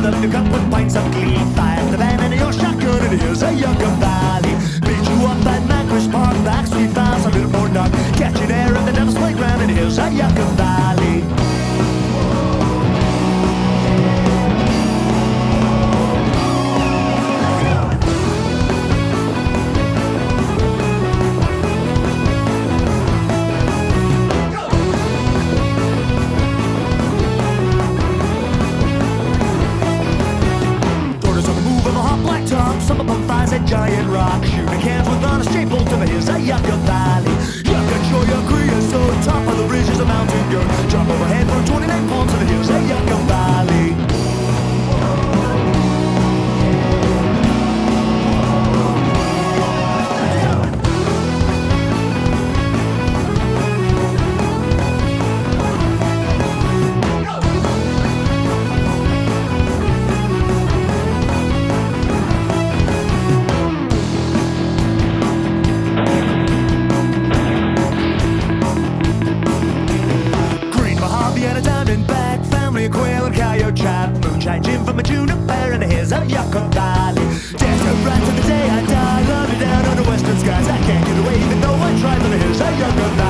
up your cup with pints of glee. Fire the band and your shotgun, and here's a Yucca Valley. Beat you up at Mancris Park, Backstreet Files, a little more dark. Catch you there at the Devil's Playground, and here's a Yucca Valley. Some of them fires a giant rock, shooting cans with on a straight bolt of here's a Yucca Valley. Yucca show your creosote, top of the ridge is a mountain goat. Jump overhead for 29 palms and here's a Yucca Valley. Quail and coyote trap, moonshine Jim from a juniper, and here's a Yucca Valley. Desert right to the day I die, love you down under western skies. I can't get away even though I try, but here's a Yucca Valley.